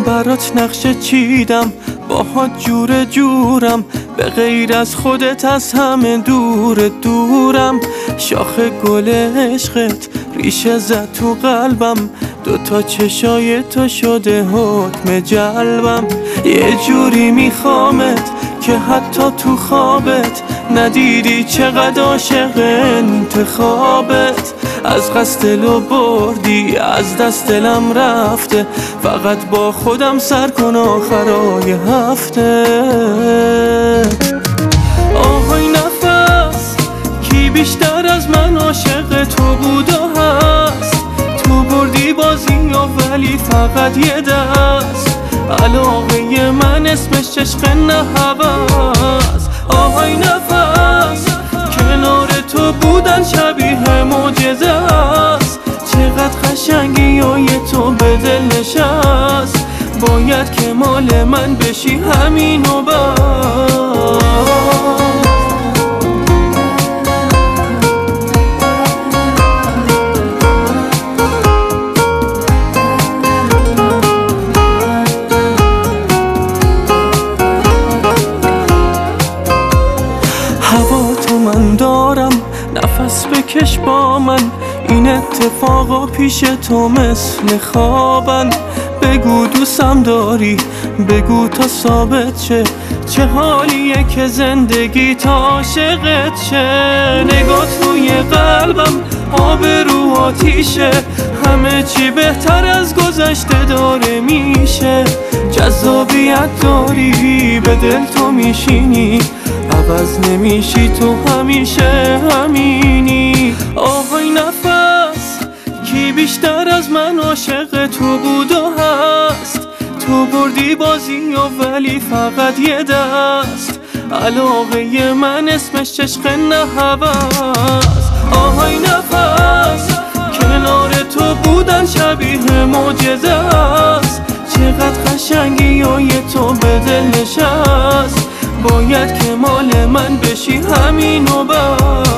برات نقشه چیدم باهات جور جورم، به غیر از خودت از همه دورم. شاخ گل عشقت ریشه زد تو قلبم، دوتا چشای تو شده حکم جلبم. یه جوری میخوامت که حتی تو خوابت ندیدی چقدر عاشق انتخابت. از قصد دلو بردی از دست دلم رفته، فقط با خودم سر کن آخرای هفته. آهای نفس کی بیشتر از من عاشق تو بود و هست؟ تو بردی بازی و ولی فقط یه دست، علاقه من اسمش عشق نه هوس. آهای نفس کنار تو بودن شبیه معجزه است، چقدر قشنگی های تو به دل نشست. باید که مال من بشی همین و بس. هوا تو من دارم نفس بکش با من، این اتفاقا پیش تو مثل خوابن. بگو دوستم داری بگو تا ثابت چه حالیه که زندگی تا عاشقت شه. نگات روی قلبم آب رو آتیشه، همه چی بهتر از گذشته داره میشه. جذابیت داری به دل تو میشینی، عوض نمیشی تو همیشه همینی. آهای نفس کی بیشتر از من عاشق تو بود و هست؟ تو بردی بازی و ولی فقط یه دست، علاقه من اسمش عشق نه هوس. آهای نفس کنار تو بودن شبیه معجزه است، چقدر قشنگی های تو به دل نشست. باید که مال من بشی همین و بس.